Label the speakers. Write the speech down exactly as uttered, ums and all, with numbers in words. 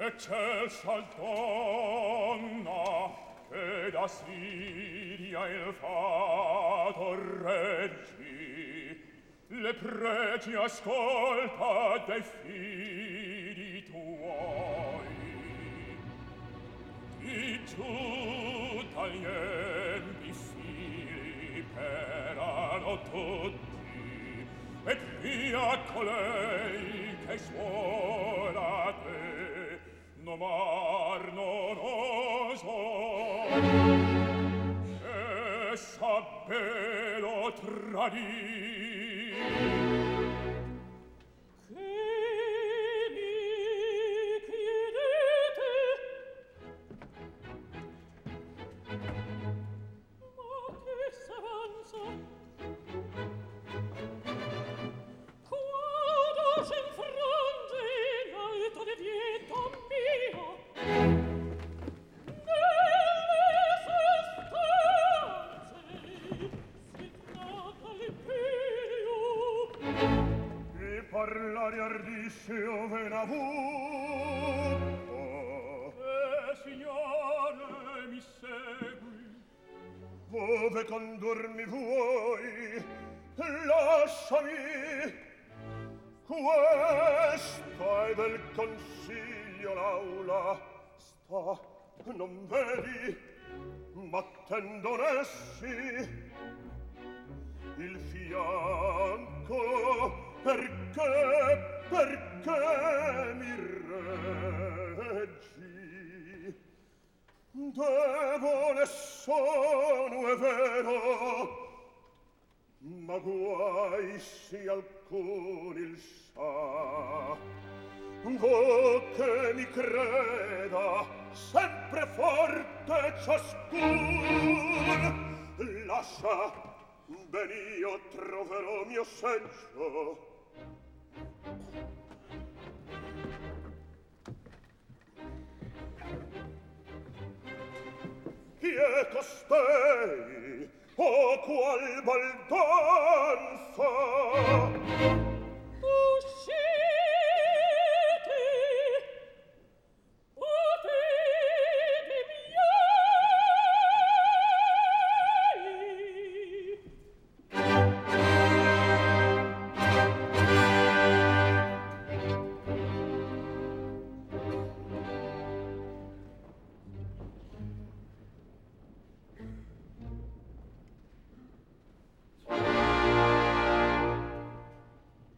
Speaker 1: eccelsa donna, che da Siria il fato reggi, le pregi ascolta dei figli tuoi. Di giù dagli empi fili perano tutti, e via colei che suona te, nomar non oso, che sabbe lo tradir. Parlare ardisse ove n'avuto. Eh, signore, mi segui. Ove condurmi vuoi, lasciami. Questa è del consiglio l'aula. Sta, non vedi, m'attendono essi. Il fianco, perché, perché mi reggi? Debole sono, è vero, ma guai se alcun il sa. Oh, che mi creda sempre forte ciascun. Lascia, ben io troverò mio seggio. Chi è costei? O qual baldanza?